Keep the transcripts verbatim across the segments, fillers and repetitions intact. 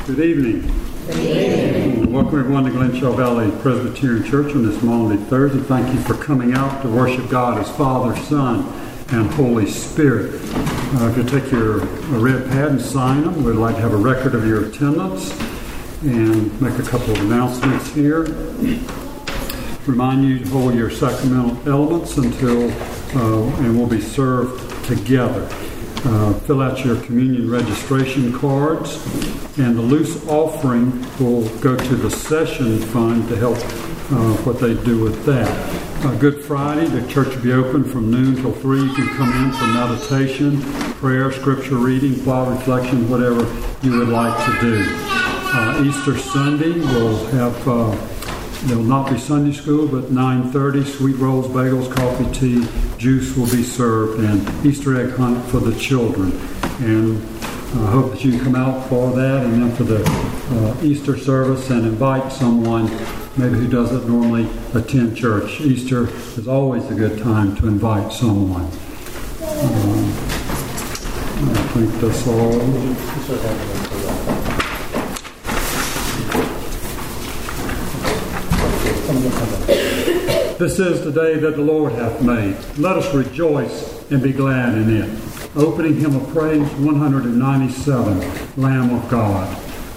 Good evening. Good evening. Welcome everyone to Glenshaw Valley Presbyterian Church on this Maundy Thursday. Thank you for coming out to worship God as Father, Son, and Holy Spirit. Uh, if you take your red pad and sign them, we'd like to have a record of your attendance and make a couple of announcements here. Remind you to hold your sacramental elements until, uh, and we'll be served together. Uh, fill out your communion registration cards, and the loose offering will go to the session fund to help uh, what they do with that. Uh, Good Friday, the church will be open from noon till three. You can come in for meditation, prayer, scripture reading, quiet reflection, whatever you would like to do. Uh, Easter Sunday, we'll have, uh, there will not be Sunday school, but nine thirty, sweet rolls, bagels, coffee, tea, juice will be served, and Easter egg hunt for the children. And I hope that you can come out for that, and then for the uh, Easter service, and invite someone maybe who doesn't normally attend church. Easter is always a good time to invite someone. Um, I think that's all. This is the day that the Lord hath made. Let us rejoice and be glad in it. Opening hymn of praise, one ninety-seven, Lamb of God.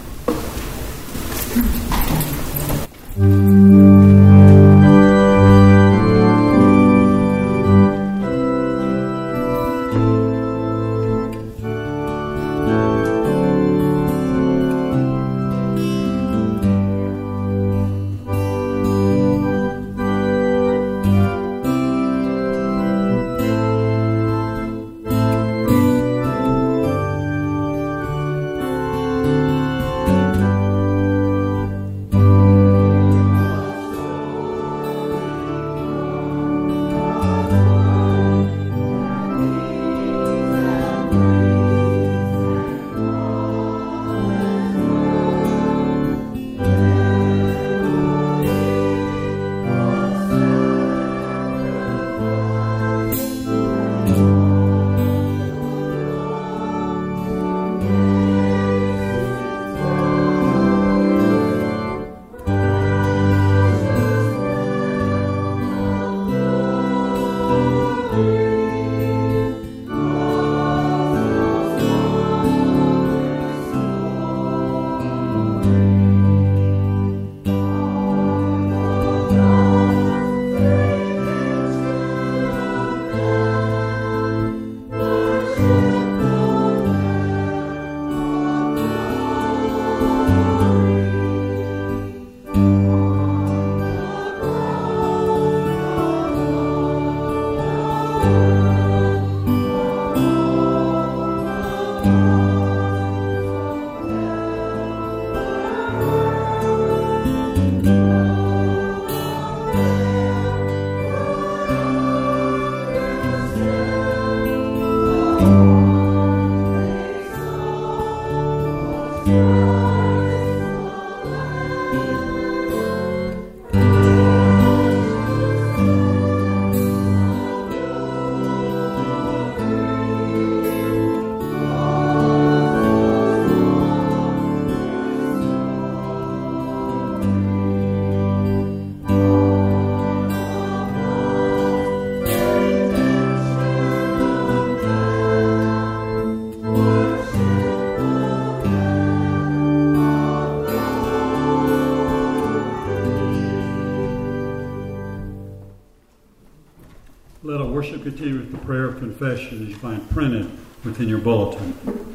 Worship continue with the prayer of confession as you find printed within your bulletin.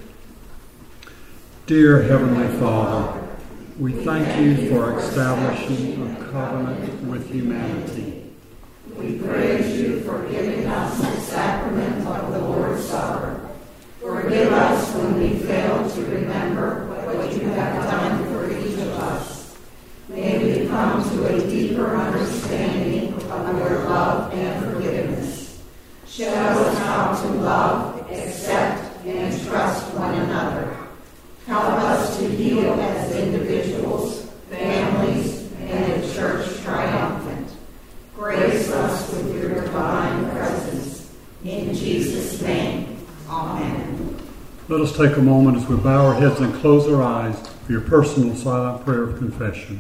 Dear Heavenly Father, we thank you for establishing a covenant with humanity. We praise you for giving us the sacrament of the Lord's Supper. Forgive us when we fail to remember what you have done for each of us. May we come to a deeper understanding of your love and forgiveness. Show us how to love, accept, and trust one another. Help us to heal as individuals, families, and a church triumphant. Grace us with your divine presence. In Jesus' name, amen. Let us take a moment as we bow our heads and close our eyes for your personal silent prayer of confession.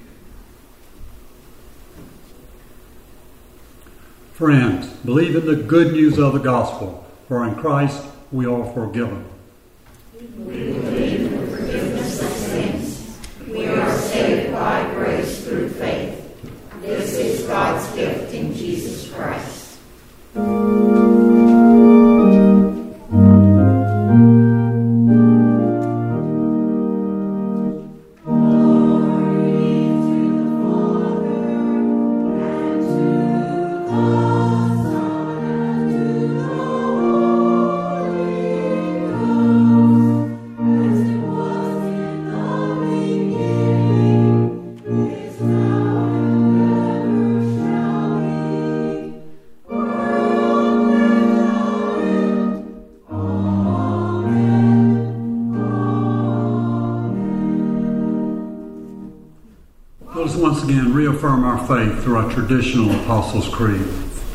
Friends, believe in the good news of the gospel, for in Christ we are forgiven. We believe in the forgiveness of sins. We are saved by grace through faith. This is God's gift in Jesus Christ. Let us once again reaffirm our faith through our traditional Apostles' Creed.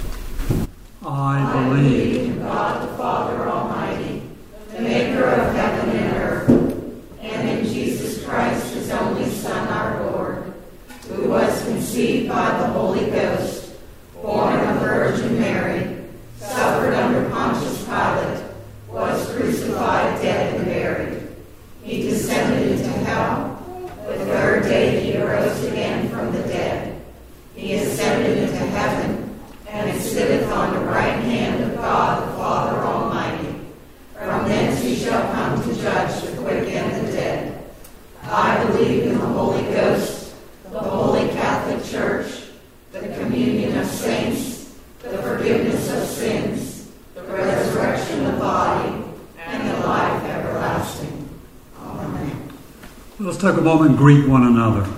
I believe in God the Father Almighty, the maker of heaven and earth, and in Jesus Christ, his only Son, our Lord, who was conceived by the Holy Ghost, born of Virgin Mary, suffered under Pontius Pilate, was crucified, dead, and buried. He descended into hell. The third day he arose again from the dead. He ascended into heaven, and sitteth on the right hand of God the Father Almighty. From thence he shall come to judge the quick and the dead. I believe in the Holy Ghost, the Holy Catholic Church, the communion of saints, the forgiveness of sins, the resurrection of the body, and the life everlasting. Amen. Let's take a moment and greet one another.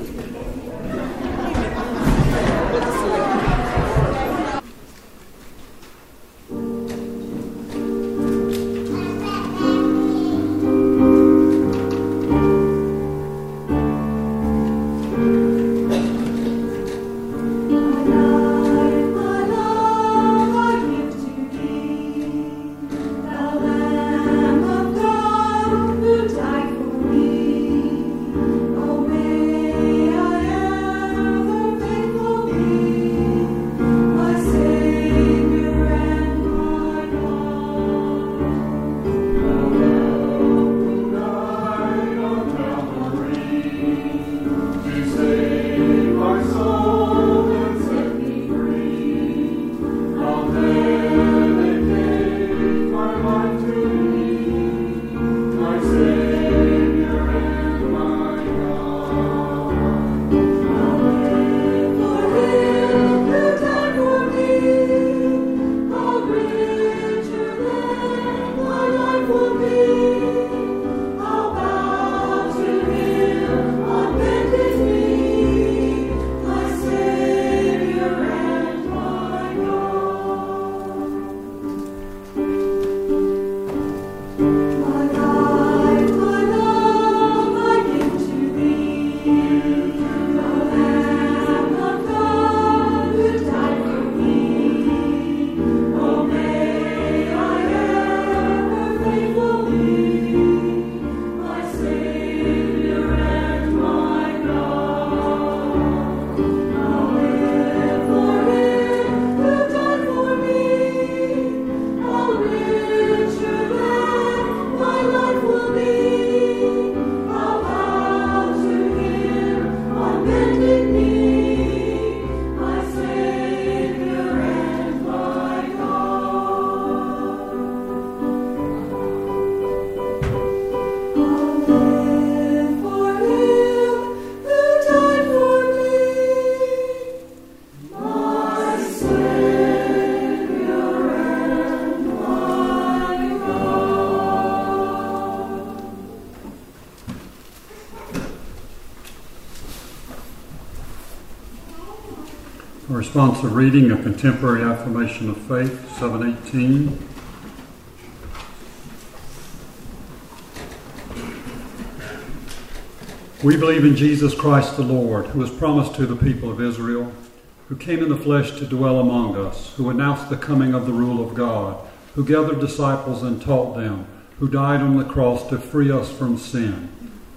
A responsive reading of Contemporary Affirmation of Faith, seven eighteen. We believe in Jesus Christ the Lord, who was promised to the people of Israel, who came in the flesh to dwell among us, who announced the coming of the rule of God, who gathered disciples and taught them, who died on the cross to free us from sin,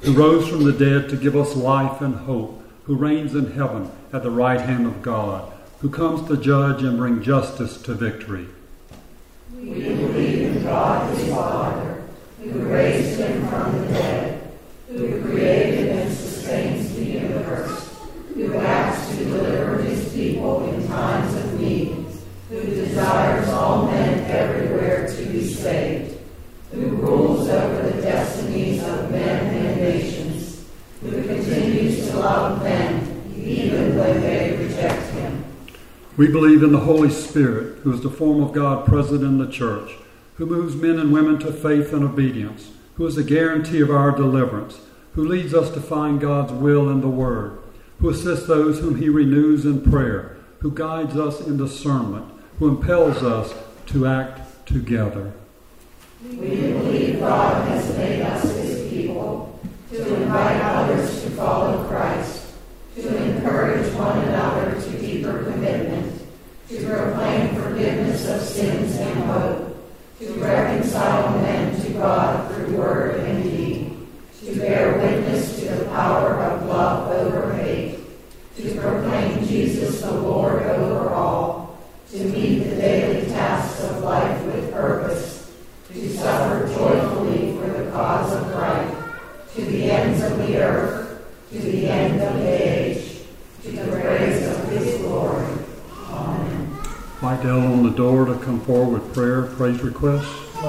who rose from the dead to give us life and hope, who reigns in heaven at the right hand of God, who comes to judge and bring justice to victory. We believe in God his Father, who raised him from the dead, who created and sustains the universe, who acts to deliver his people in times of need, who desires all men everywhere to be saved, who rules over the destinies of men and nations, who continues to love men even when they reject him. We believe in the Holy Spirit, who is the form of God present in the church, who moves men and women to faith and obedience, who is the guarantee of our deliverance, who leads us to find God's will in the Word, who assists those whom he renews in prayer, who guides us in discernment, who impels us to act together. We believe God has made us his people, to invite others to follow Christ, to encourage one another to deeper commitment, to proclaim forgiveness of sins and hope, to reconcile men to God through word and deed, to bear witness to the power of love over hate, to proclaim Jesus the Lord over all, to meet the daily tasks of life with purpose, to suffer joyfully for the cause of right, to the ends of the earth, to the end of the age, to the praise of his glory. Amen. Invite Dell on the door to come forward with prayer, praise requests.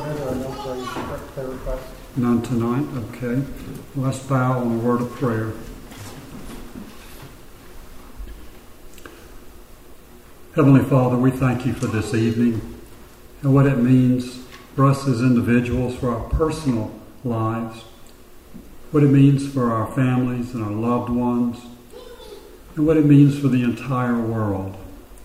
None tonight, okay. Let's bow on a word of prayer. Heavenly Father, we thank you for this evening and what it means for us as individuals, for our personal lives, what it means for our families and our loved ones, and what it means for the entire world.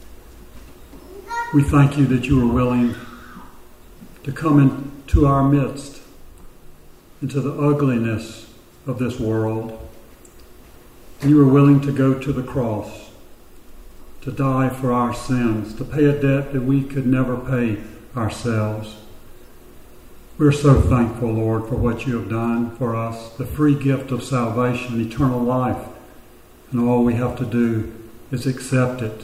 We thank you that you are willing to come into our midst, into the ugliness of this world, and you are willing to go to the cross, to die for our sins, to pay a debt that we could never pay ourselves. We're so thankful, Lord, for what you have done for us, the free gift of salvation, eternal life, and all we have to do is accept it.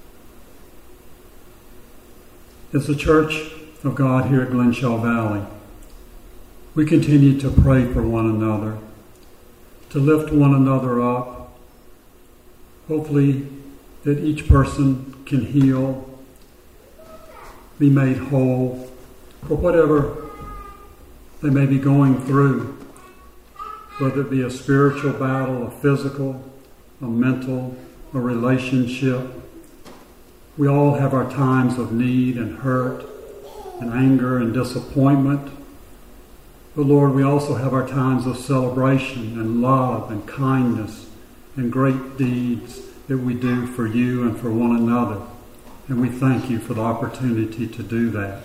As the Church of God here at Glenshaw Valley, we continue to pray for one another, to lift one another up, hopefully that each person can heal, be made whole for whatever they may be going through, whether it be a spiritual battle, a physical, a mental, a relationship. We all have our times of need and hurt and anger and disappointment. But Lord, we also have our times of celebration and love and kindness and great deeds that we do for you and for one another. And we thank you for the opportunity to do that.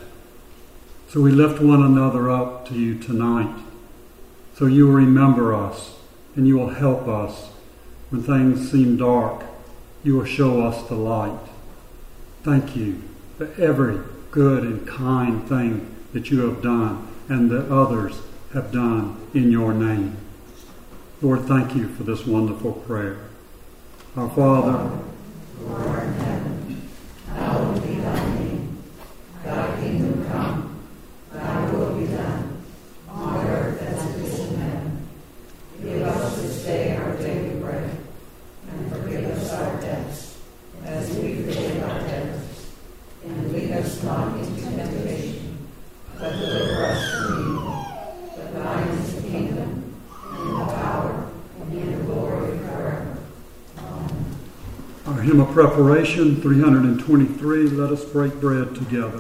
So we lift one another up to you tonight, so you will remember us and you will help us. When things seem dark, you will show us the light. Thank you for every good and kind thing that you have done and that others have done in your name. Lord, thank you for this wonderful prayer. Our Father, who art in heaven, hallowed be thy name. Thy kingdom come, thy will be done, on earth as it is in heaven. Give us this day our daily bread, and forgive us our debts, as we forgive our debtors. And lead us not into temptation, but deliver us from evil. For thine is the kingdom, and the power, and the glory forever. Amen. our hymn of preparation, three hundred twenty-three, Let Us Break Bread Together.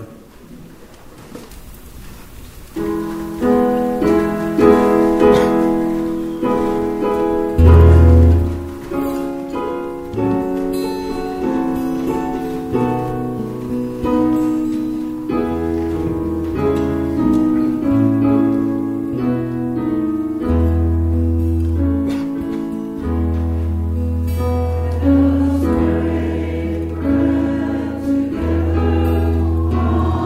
Together.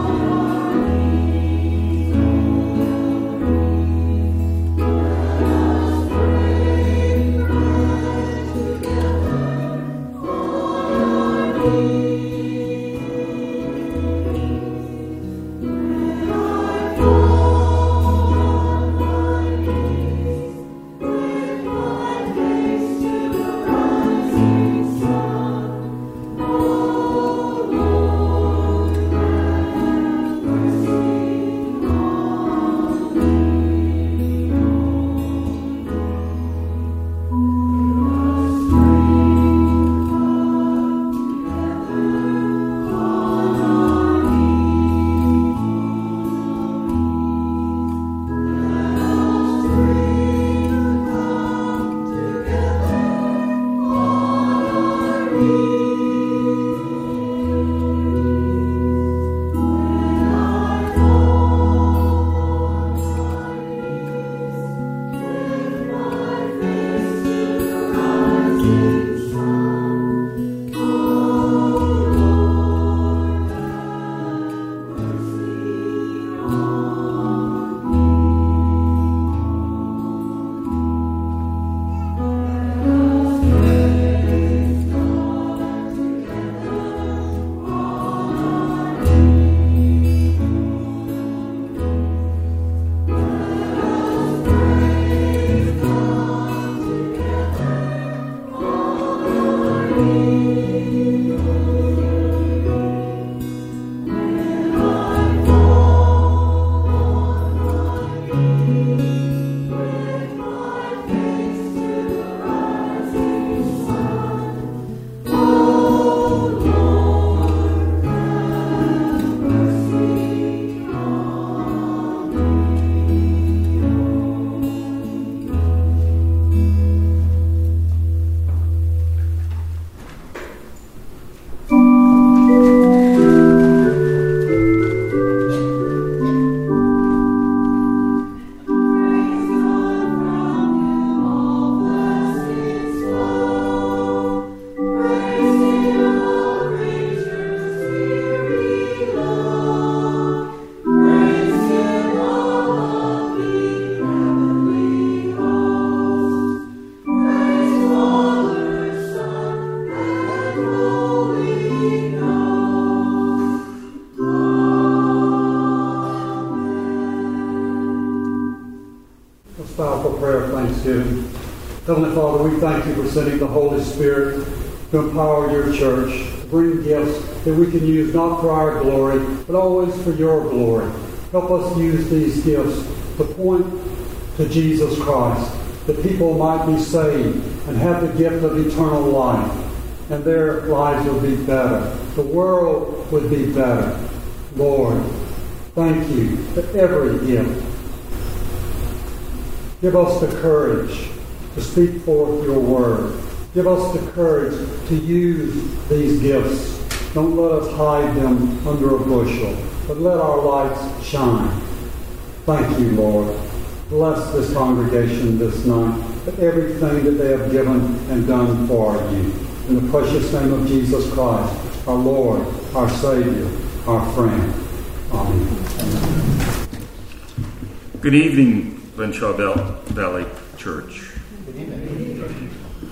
thanksgiving. Heavenly Father, we thank you for sending the Holy Spirit to empower your church, to bring gifts that we can use not for our glory, but always for your glory. Help us use these gifts to point to Jesus Christ, that people might be saved and have the gift of eternal life, and their lives would be better. The world would be better. Lord, thank you for every gift. Give us the courage to speak forth your word. Give us the courage to use these gifts. Don't let us hide them under a bushel, but let our lights shine. Thank you, Lord. Bless this congregation this night for everything that they have given and done for you. In the precious name of Jesus Christ, our Lord, our Savior, our friend. Amen. Good evening, Glenshaw Valley Church. Good evening.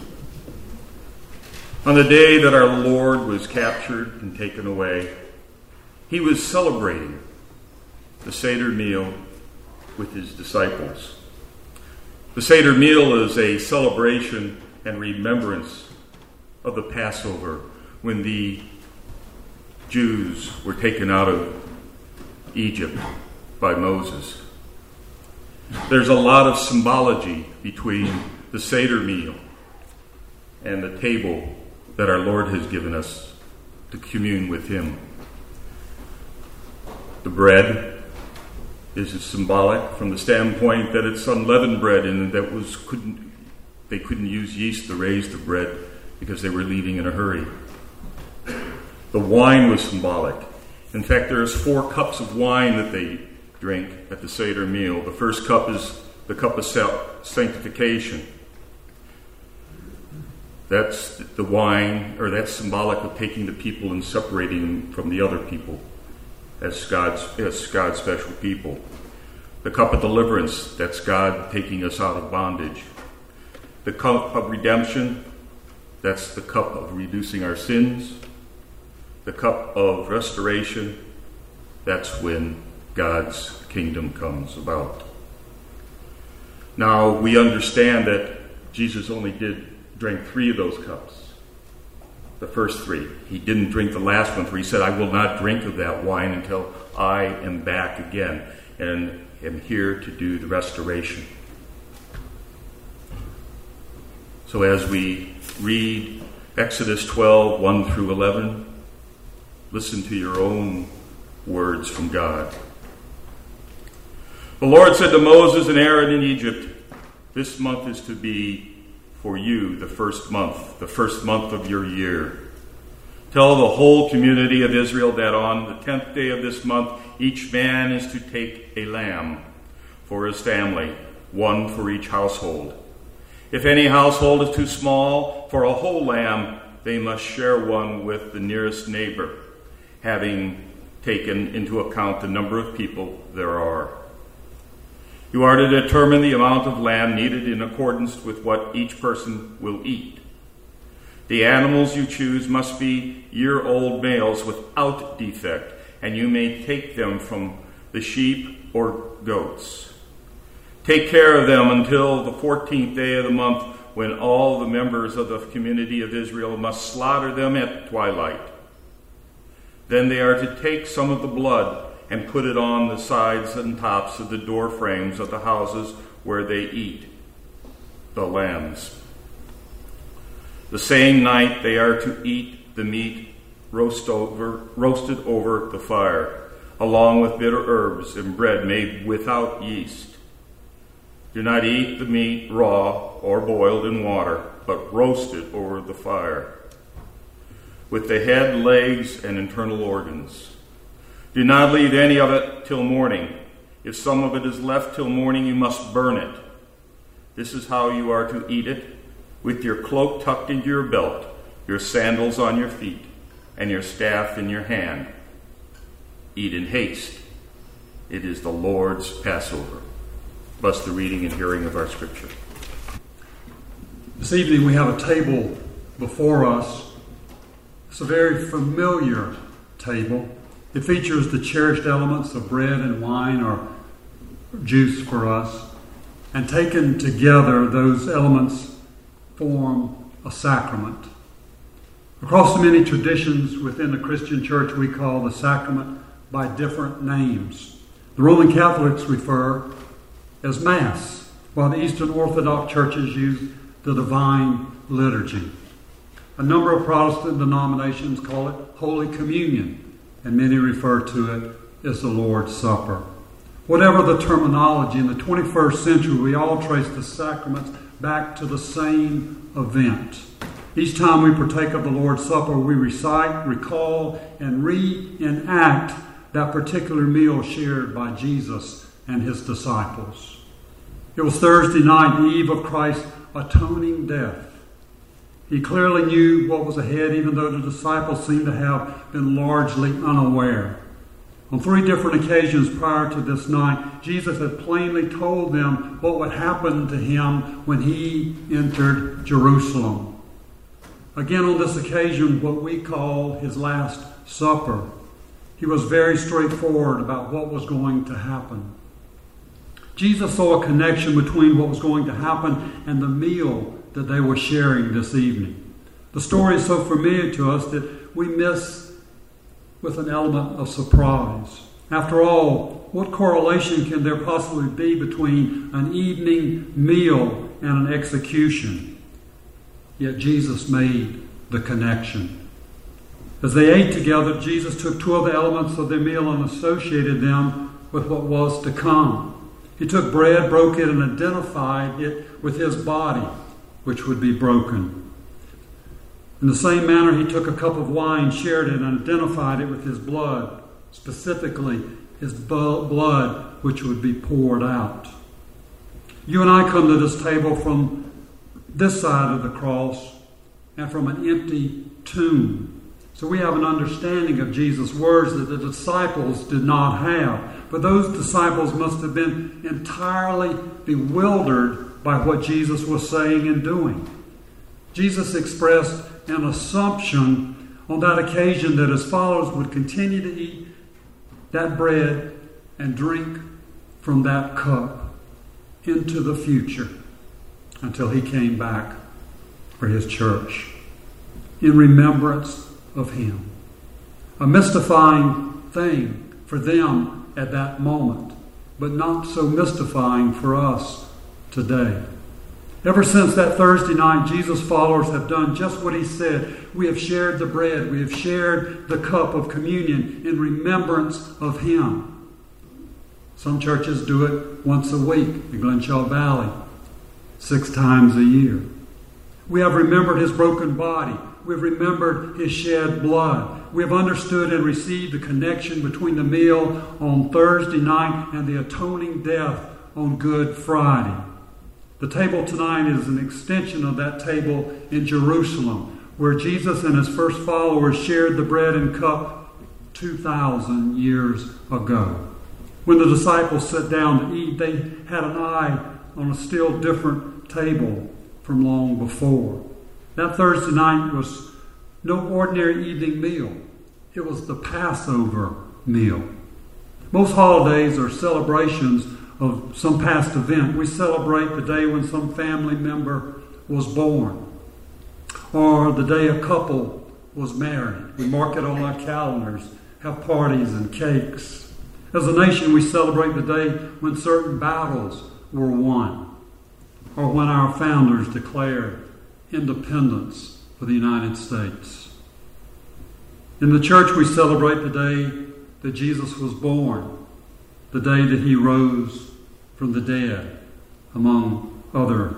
On the day that our Lord was captured and taken away, he was celebrating the Seder meal with his disciples. The Seder meal is a celebration and remembrance of the Passover when the Jews were taken out of Egypt by Moses. There's a lot of symbology between the Seder meal and the table that our Lord has given us to commune with him. The bread is symbolic from the standpoint that it's unleavened bread, and that was couldn't they couldn't use yeast to raise the bread because they were leaving in a hurry. The wine was symbolic. In fact, there's four cups of wine that they drink at the Seder meal. The first cup is the cup of sanctification. That's the wine, or that's symbolic of taking the people and separating them from the other people as God's, as God's special people. The cup of deliverance, that's God taking us out of bondage. The cup of redemption, that's the cup of reducing our sins. The cup of restoration, that's when God's kingdom comes about. Now, we understand that Jesus only did drink three of those cups. The first three. He didn't drink the last one, for he said, I will not drink of that wine until I am back again and am here to do the restoration. So as we read Exodus twelve, one through eleven, listen to your own words from God. The Lord said to Moses and Aaron in Egypt, this month is to be for you the first month, the first month of your year. Tell the whole community of Israel that on the tenth day of this month, each man is to take a lamb for his family, one for each household. If any household is too small for a whole lamb, they must share one with the nearest neighbor, having taken into account the number of people there are. You are to determine the amount of lamb needed in accordance with what each person will eat. The animals you choose must be year-old males without defect, and you may take them from the sheep or goats. Take care of them until the fourteenth day of the month, when all the members of the community of Israel must slaughter them at twilight. Then they are to take some of the blood and put it on the sides and tops of the door frames of the houses where they eat the lambs. The same night they are to eat the meat roast over, roasted over the fire, along with bitter herbs and bread made without yeast. Do not eat the meat raw or boiled in water, but roast it over the fire, with the head, legs, and internal organs. Do not leave any of it till morning. If some of it is left till morning, you must burn it. This is how you are to eat it, with your cloak tucked into your belt, your sandals on your feet, and your staff in your hand. Eat in haste. It is the Lord's Passover. Bless the reading and hearing of our Scripture. This evening we have a table before us. It's a very familiar table. It features the cherished elements of bread and wine or juice for us. And taken together, those elements form a sacrament. Across the many traditions within the Christian church, we call the sacrament by different names. The Roman Catholics refer as Mass, while the Eastern Orthodox churches use the Divine Liturgy. A number of Protestant denominations call it Holy Communion, and many refer to it as the Lord's Supper. Whatever the terminology, in the twenty-first century, we all trace the sacraments back to the same event. Each time we partake of the Lord's Supper, we recite, recall, and reenact that particular meal shared by Jesus and his disciples. It was Thursday night, the eve of Christ's atoning death. He clearly knew what was ahead, even though the disciples seemed to have been largely unaware. On three different occasions prior to this night, Jesus had plainly told them what would happen to him when he entered Jerusalem. Again, on this occasion, what we call his Last Supper, he was very straightforward about what was going to happen. Jesus saw a connection between what was going to happen and the meal that they were sharing this evening. The story is so familiar to us that we miss with an element of surprise. After all, what correlation can there possibly be between an evening meal and an execution? Yet Jesus made the connection. As they ate together, Jesus took two of the elements of their meal and associated them with what was to come. He took bread, broke it, and identified it with his body, which would be broken. In the same manner, he took a cup of wine, shared it, and identified it with his blood, specifically his blood, which would be poured out. You and I come to this table from this side of the cross and from an empty tomb. So we have an understanding of Jesus' words that the disciples did not have. But those disciples must have been entirely bewildered by what Jesus was saying and doing. Jesus expressed an assumption on that occasion that his followers would continue to eat that bread and drink from that cup into the future until he came back for his church in remembrance of him. A mystifying thing for them at that moment, but not so mystifying for us today. Ever since that Thursday night, Jesus' followers have done just what he said. We have shared the bread. We have shared the cup of communion in remembrance of him. Some churches do it once a week in Glenshaw Valley, six times a year. We have remembered his broken body. We have remembered his shed blood. We have understood and received the connection between the meal on Thursday night and the atoning death on Good Friday. The table tonight is an extension of that table in Jerusalem, where Jesus and his first followers shared the bread and cup two thousand years ago. When the disciples sat down to eat, they had an eye on a still different table from long before. That Thursday night was no ordinary evening meal. It was the Passover meal. Most holidays are celebrations of some past event. We celebrate the day when some family member was born, or the day a couple was married. We mark it on our calendars, have parties and cakes. As a nation, we celebrate the day when certain battles were won, or when our founders declared independence for the United States. In the church, we celebrate the day that Jesus was born, the day that he rose from the dead, among other.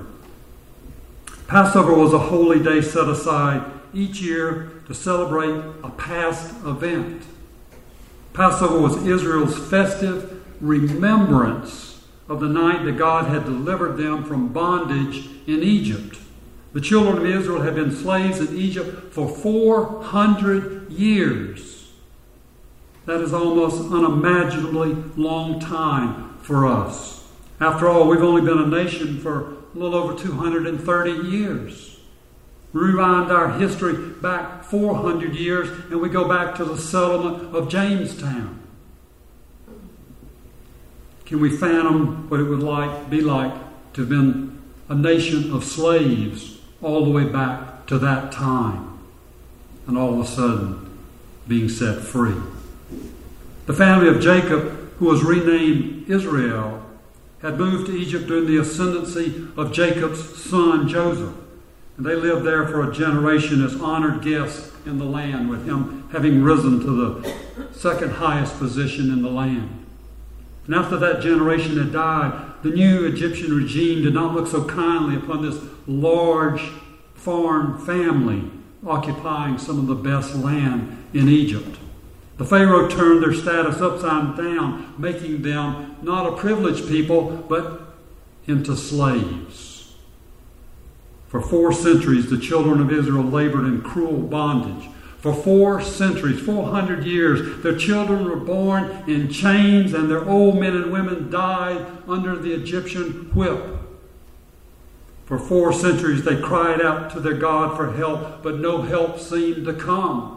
Passover was a holy day set aside each year to celebrate a past event. Passover was Israel's festive remembrance of the night that God had delivered them from bondage in Egypt. The children of Israel had been slaves in Egypt for four hundred years. That is almost unimaginably long time for us. After all, we've only been a nation for a little over two hundred thirty years. Rewind our history back four hundred years, and we go back to the settlement of Jamestown. Can we fathom what it would like be like to have been a nation of slaves all the way back to that time, and all of a sudden being set free. The family of Jacob, who was renamed Israel, had moved to Egypt during the ascendancy of Jacob's son Joseph. And they lived there for a generation as honored guests in the land, with him having risen to the second highest position in the land. And after that generation had died, the new Egyptian regime did not look so kindly upon this large foreign family occupying some of the best land in Egypt. The Pharaoh turned their status upside down, making them not a privileged people, but into slaves. For four centuries, the children of Israel labored in cruel bondage. For four centuries, four hundred years, their children were born in chains, and their old men and women died under the Egyptian whip. For four centuries, they cried out to their God for help, but no help seemed to come.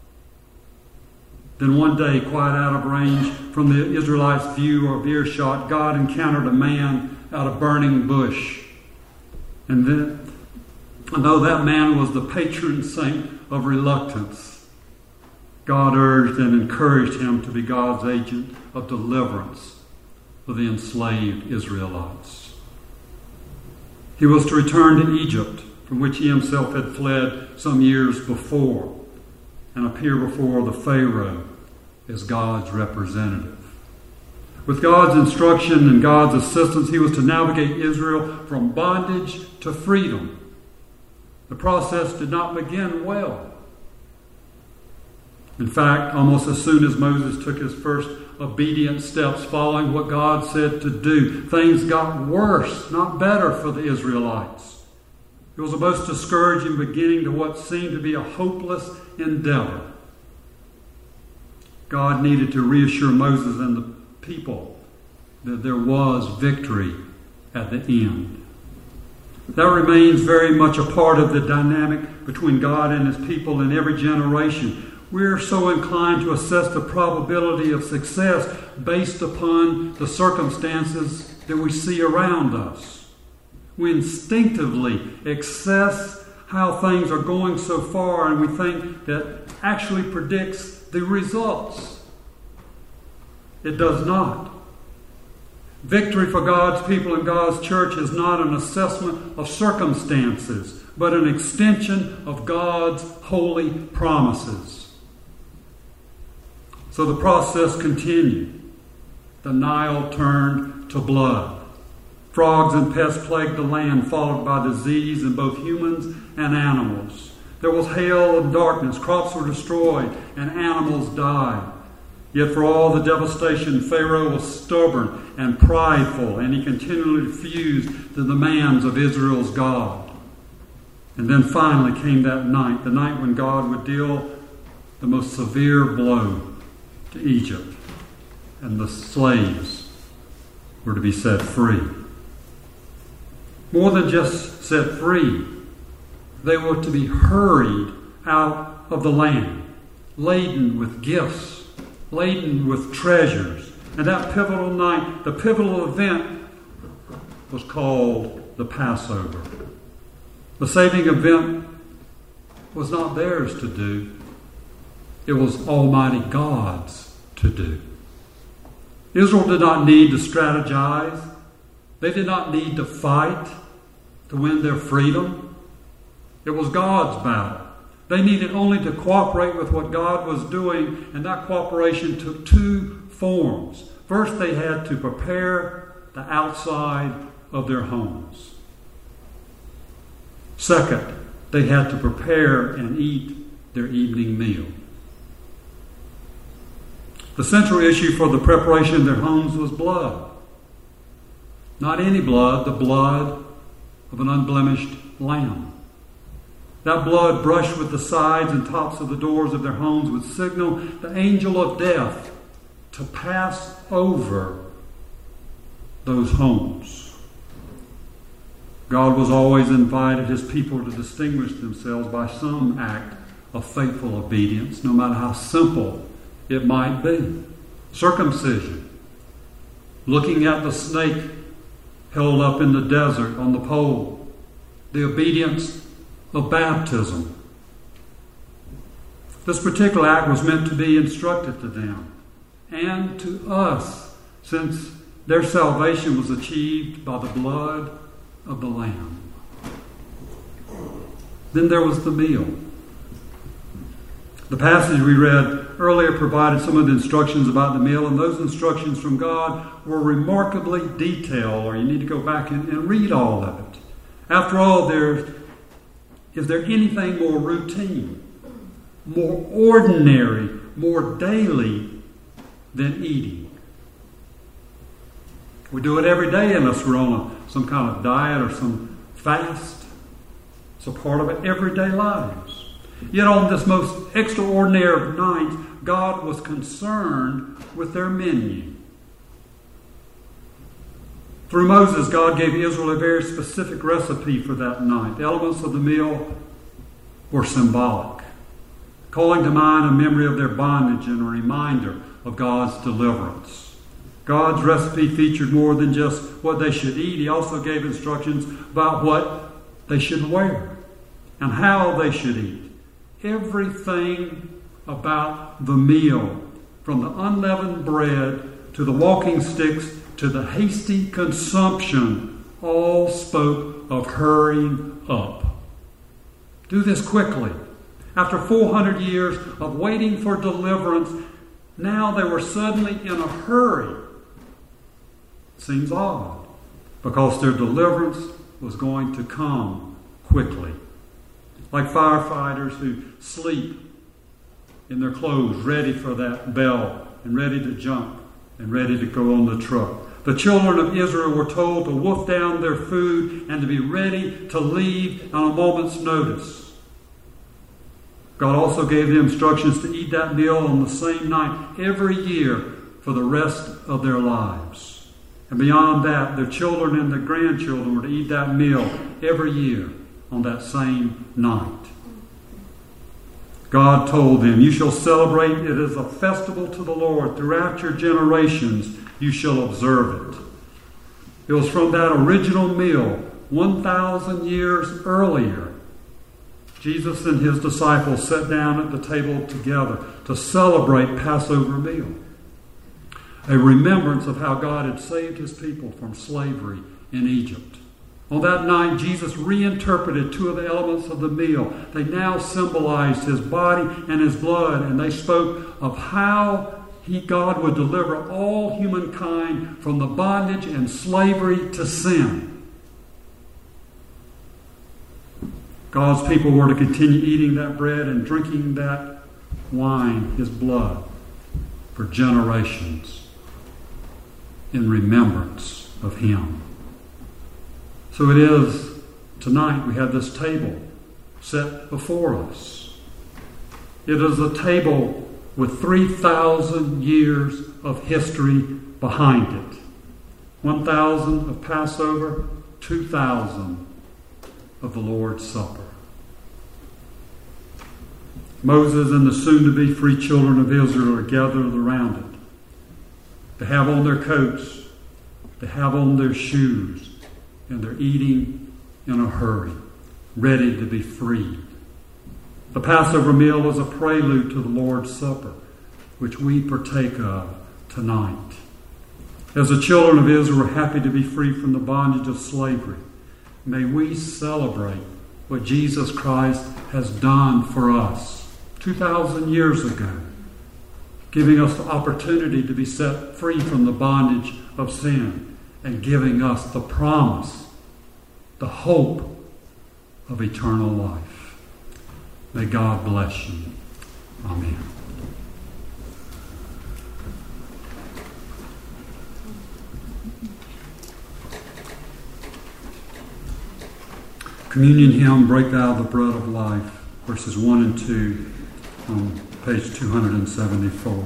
Then one day, quite out of range from the Israelites' view or earshot, God encountered a man out of burning bush. And then, and though that man was the patron saint of reluctance, God urged and encouraged him to be God's agent of deliverance for the enslaved Israelites. He was to return to Egypt, from which he himself had fled some years before, and appear before the Pharaoh as God's representative. With God's instruction and God's assistance, he was to navigate Israel from bondage to freedom. The process did not begin well. In fact, almost as soon as Moses took his first obedient steps following what God said to do, things got worse, not better, for the Israelites. It was a most discouraging beginning to what seemed to be a hopeless endeavor. God needed to reassure Moses and the people that there was victory at the end. That remains very much a part of the dynamic between God and his people in every generation. We're so inclined to assess the probability of success based upon the circumstances that we see around us. We instinctively assess how things are going so far, and we think that actually predicts the results. It does not. Victory for God's people and God's church is not an assessment of circumstances, but an extension of God's holy promises. So the process continued. The Nile turned to blood. Frogs and pests plagued the land, followed by disease in both humans and animals. There was hail and darkness, crops were destroyed, and animals died. Yet for all the devastation, Pharaoh was stubborn and prideful, and he continually refused the demands of Israel's God. And then finally came that night, the night when God would deal the most severe blow to Egypt, and the slaves were to be set free. More than just set free, they were to be hurried out of the land, laden with gifts, laden with treasures. And that pivotal night, the pivotal event, was called the Passover. The saving event was not theirs to do. It was Almighty God's to do. Israel did not need to strategize. They did not need to fight to win their freedom. It was God's battle. They needed only to cooperate with what God was doing, and that cooperation took two forms. First, they had to prepare the outside of their homes. Second, they had to prepare and eat their evening meal. The central issue for the preparation of their homes was blood. Not any blood, the blood of an unblemished lamb. That blood brushed with the sides and tops of the doors of their homes would signal the angel of death to pass over those homes. God was always invited his people to distinguish themselves by some act of faithful obedience, no matter how simple it might be. Circumcision, looking at the snake held up in the desert on the pole, the obedience of baptism. This particular act was meant to be instructed to them and to us, since their salvation was achieved by the blood of the Lamb. Then there was the meal. The passage we read earlier provided some of the instructions about the meal, and those instructions from God were remarkably detailed, or you need to go back and, and read all of it. After all, there, is there anything more routine, more ordinary, more daily than eating? We do it every day unless we're on a, some kind of diet or some fast. It's a part of it, everyday lives. Yet on this most extraordinary of nights, God was concerned with their menu. Through Moses, God gave Israel a very specific recipe for that night. The elements of the meal were symbolic, calling to mind a memory of their bondage and a reminder of God's deliverance. God's recipe featured more than just what they should eat. He also gave instructions about what they should wear and how they should eat. Everything about the meal, from the unleavened bread to the walking sticks to the hasty consumption, all spoke of hurrying up. Do this quickly. After four hundred years of waiting for deliverance, now they were suddenly in a hurry. Seems odd, because their deliverance was going to come quickly. Like firefighters who sleep in their clothes, ready for that bell and ready to jump and ready to go on the truck. The children of Israel were told to wolf down their food and to be ready to leave on a moment's notice. God also gave them instructions to eat that meal on the same night every year for the rest of their lives. And beyond that, their children and their grandchildren were to eat that meal every year on that same night. God told them, "You shall celebrate it as a festival to the Lord. Throughout your generations you shall observe it." It was from that original meal, one thousand years earlier, Jesus and his disciples sat down at the table together to celebrate Passover meal, a remembrance of how God had saved his people from slavery in Egypt. On that night, Jesus reinterpreted two of the elements of the meal. They now symbolized his body and his blood, and they spoke of how he, God, would deliver all humankind from the bondage and slavery to sin. God's people were to continue eating that bread and drinking that wine, his blood, for generations in remembrance of him. So it is tonight we have this table set before us. It is a table with three thousand years of history behind it. one thousand of Passover, two thousand of the Lord's Supper. Moses and the soon-to-be free children of Israel are gathered around it. They have on their coats, they have on their shoes, and they're eating in a hurry, ready to be freed. The Passover meal was a prelude to the Lord's Supper, which we partake of tonight. As the children of Israel are happy to be free from the bondage of slavery, may we celebrate what Jesus Christ has done for us two thousand years ago, giving us the opportunity to be set free from the bondage of sin and giving us the promise, the hope of eternal life. May God bless you. Amen. Communion hymn, Break Thou the Bread of Life, verses one and two on page two hundred seventy-four.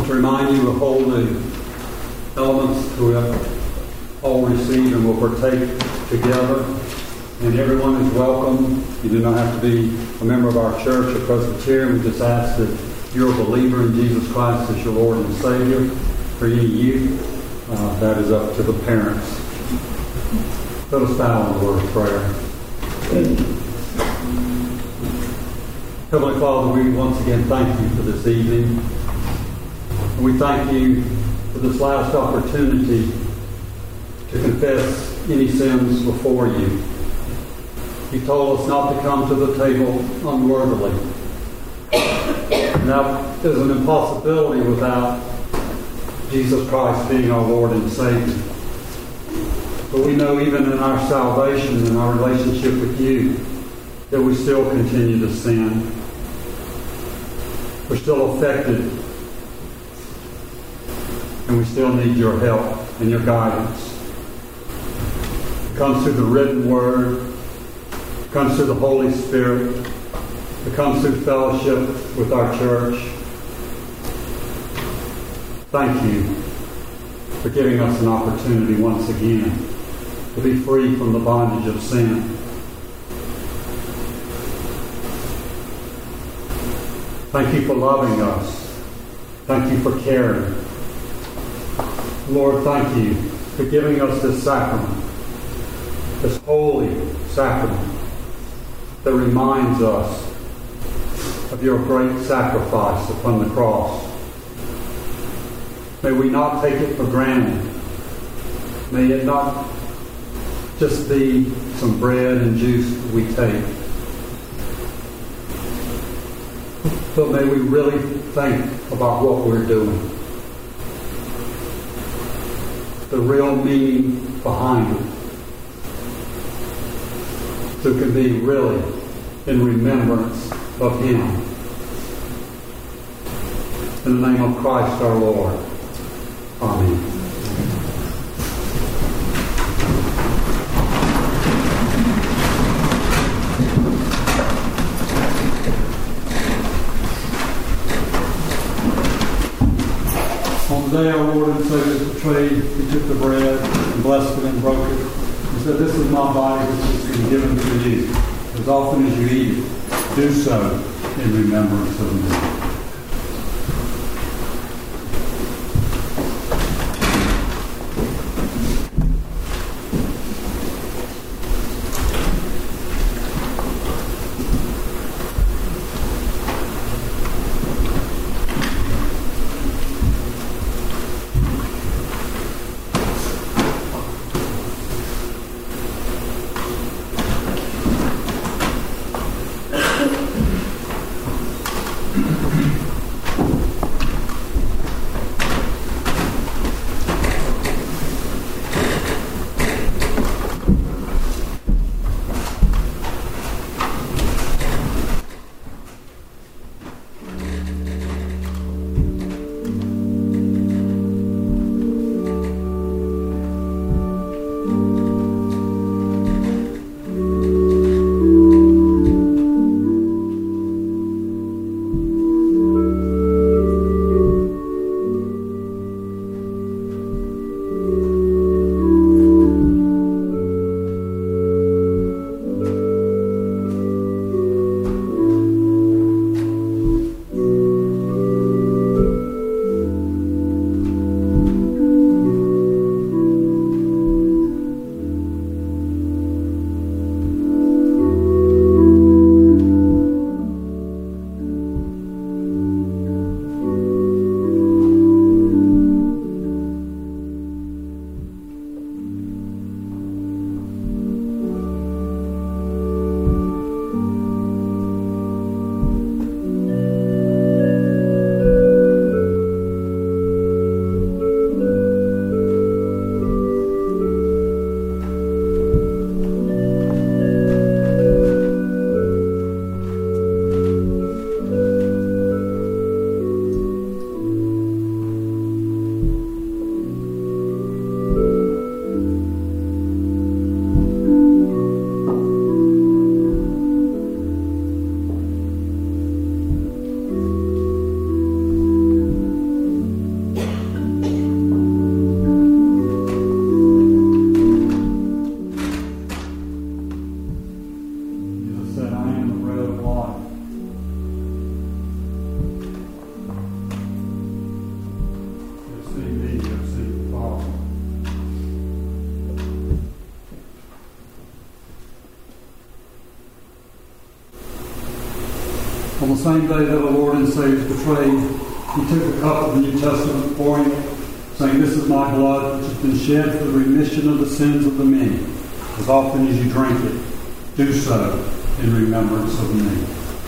want to remind you of all the elements we have all received and will partake together. And everyone is welcome. You do not have to be a member of our church or Presbyterian. We just ask that you're a believer in Jesus Christ as your Lord and Savior. For any youth, uh, that is up to the parents. Let us bow in a word of prayer. Heavenly Father, we once again thank you for this evening. And we thank you for this last opportunity to confess any sins before you. You told us not to come to the table unworthily. And that is an impossibility without Jesus Christ being our Lord and Savior. But we know even in our salvation and our relationship with you that we still continue to sin. We're still affected. And we still need your help and your guidance. It comes through the written word. It comes through the Holy Spirit. It comes through fellowship with our church. Thank you for giving us an opportunity once again to be free from the bondage of sin. Thank you for loving us. Thank you for caring. Lord, thank you for giving us this sacrament, this holy sacrament that reminds us of your great sacrifice upon the cross. May we not take it for granted. May it not just be some bread and juice that we take. But may we really think about what we're doing. The real meaning behind it. So it can be really in remembrance of Him. In the name of Christ our Lord. Amen. On the day our Lord and Savior was betrayed, He took the bread and blessed it and broke it. He said, "This is my body which is being given to you. As often as you eat it, do so in remembrance of me." the same day that our Lord and Savior was betrayed, he took a cup of the New Testament, pouring it, saying, "This is my blood, which has been shed for the remission of the sins of the many. As often as you drink it, do so in remembrance of me."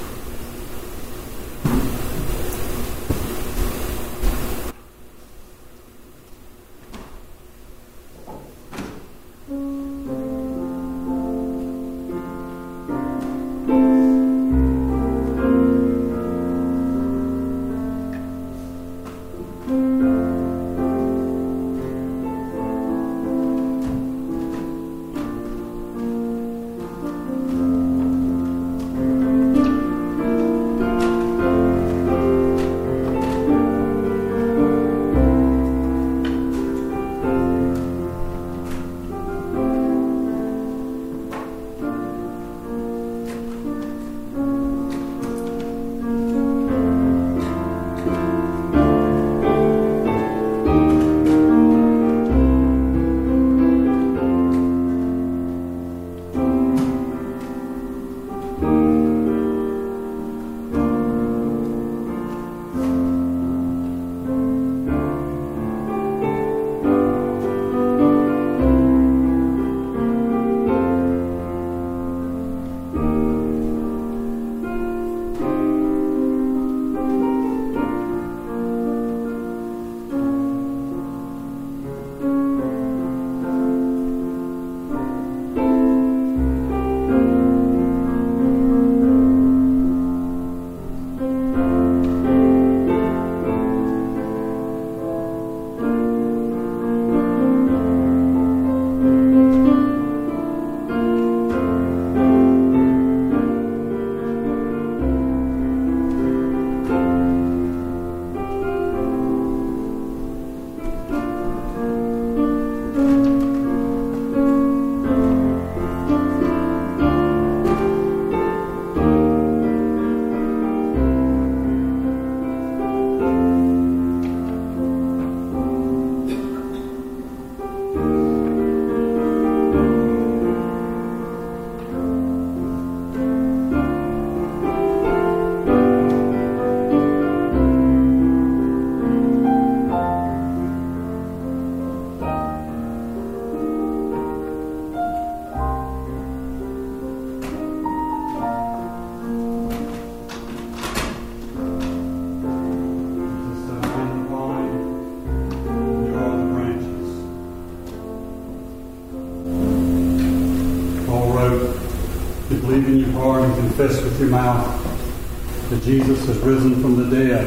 Believe in your heart and confess with your mouth that Jesus has risen from the dead,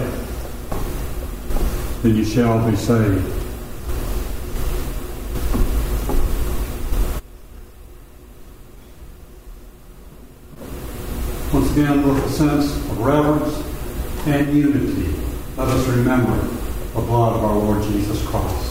then you shall be saved. Once again, with a sense of reverence and unity, let us remember the blood of our Lord Jesus Christ.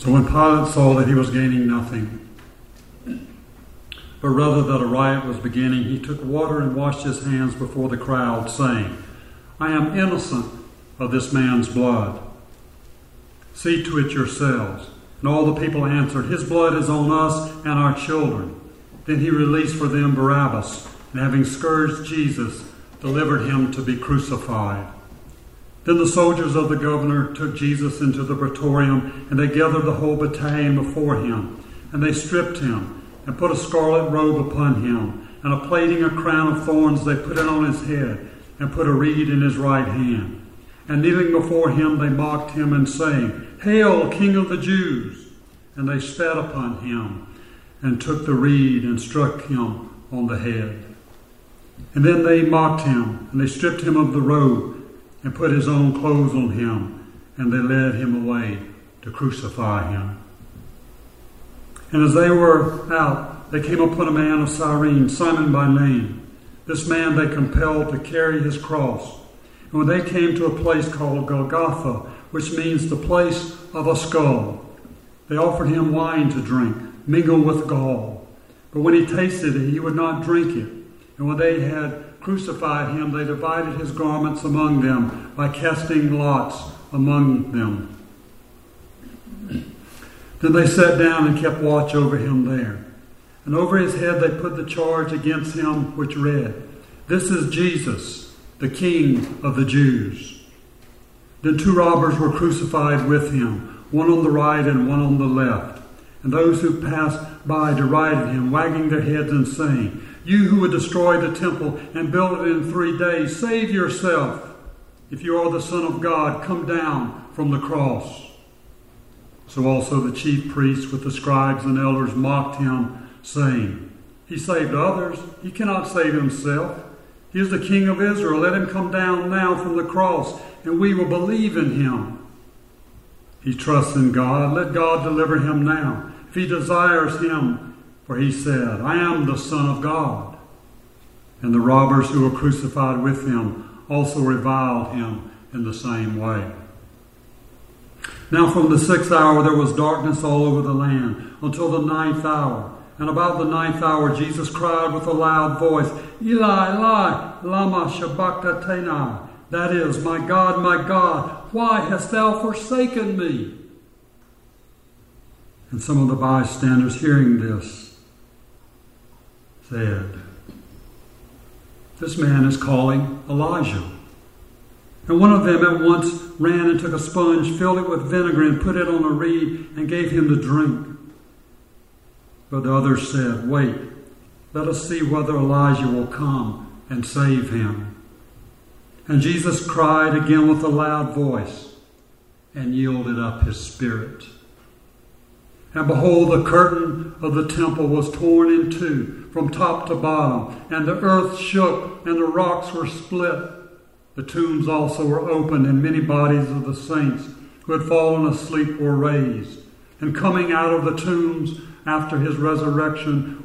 So when Pilate saw that he was gaining nothing, but rather that a riot was beginning, he took water and washed his hands before the crowd, saying, I am innocent of this man's blood. See to it yourselves. And all the people answered, His blood is on us and our children. Then he released for them Barabbas, and having scourged Jesus, delivered him to be crucified. Then the soldiers of the governor took Jesus into the praetorium, and they gathered the whole battalion before him. And they stripped him, and put a scarlet robe upon him, and a plaiting a crown of thorns they put it on his head, and put a reed in his right hand. And kneeling before him, they mocked him, and saying, Hail, King of the Jews! And they spat upon him, and took the reed, and struck him on the head. And then they mocked him, and they stripped him of the robe, and put his own clothes on him, and they led him away to crucify him. And as they were out, they came upon a man of Cyrene, Simon by name. This man they compelled to carry his cross. And when they came to a place called Golgotha, which means the place of a skull, they offered him wine to drink, mingled with gall. But when he tasted it, he would not drink it. And when they had crucified him, they divided his garments among them by casting lots among them. Then they sat down and kept watch over him there. And over his head they put the charge against him, which read, This is Jesus, the King of the Jews. Then two robbers were crucified with him, one on the right and one on the left. And those who passed by derided him, wagging their heads and saying, You who would destroy the temple and build it in three days, save yourself. If you are the Son of God, come down from the cross. So also the chief priests with the scribes and elders mocked him, saying, He saved others. He cannot save himself. He is the King of Israel. Let him come down now from the cross, and we will believe in him. He trusts in God. Let God deliver him now, if he desires him. For he said, I am the Son of God. And the robbers who were crucified with him also reviled him in the same way. Now from the sixth hour there was darkness all over the land until the ninth hour. And about the ninth hour Jesus cried with a loud voice, Eli, Eli, lama sabachthani. That is, My God, my God, why hast thou forsaken me? And some of the bystanders hearing this said, This man is calling Elijah. And one of them at once ran and took a sponge, filled it with vinegar, and put it on a reed, and gave him to drink. But the others said, Wait, let us see whether Elijah will come and save him. And Jesus cried again with a loud voice, and yielded up his spirit. And behold, the curtain of the temple was torn in two from top to bottom, and the earth shook, and the rocks were split. The tombs also were opened, and many bodies of the saints who had fallen asleep were raised. And coming out of the tombs after his resurrection,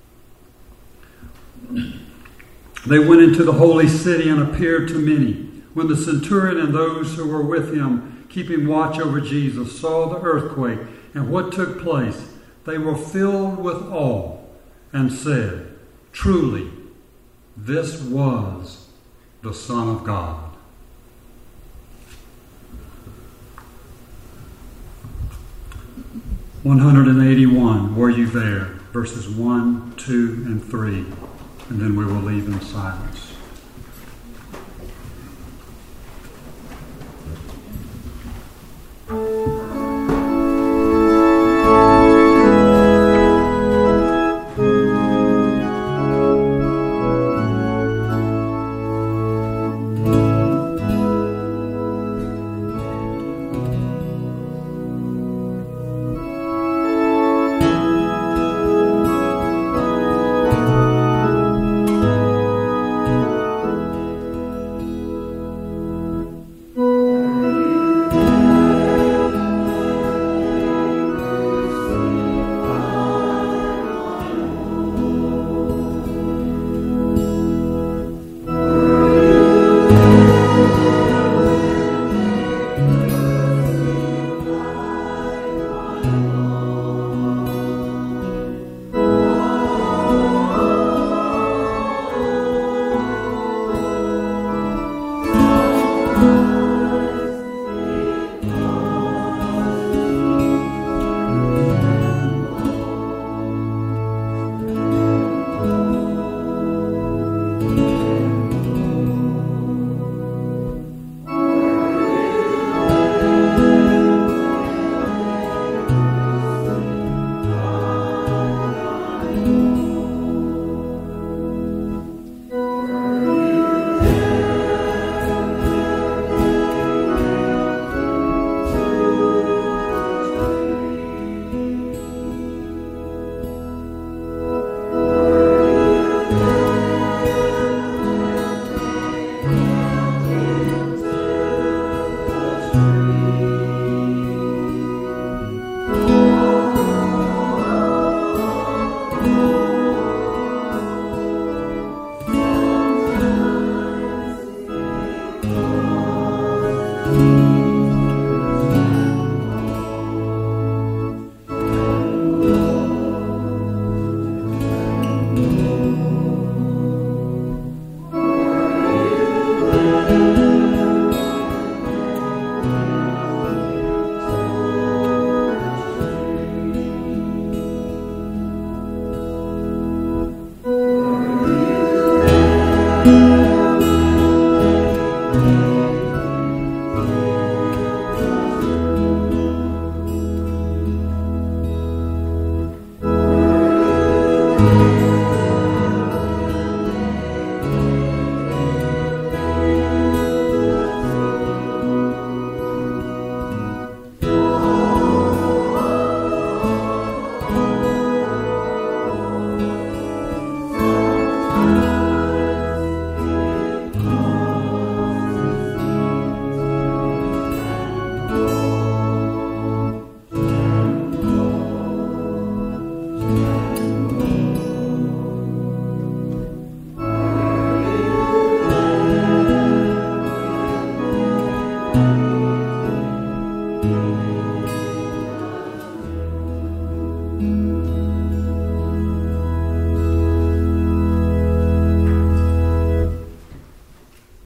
they went into the holy city and appeared to many. When the centurion and those who were with him, keeping watch over Jesus, saw the earthquake and what took place, they were filled with awe and said, Truly, this was the Son of God. one hundred eighty-one, were you there? Verses one, two, and three. And then we will leave in silence. Thank you. Thank you.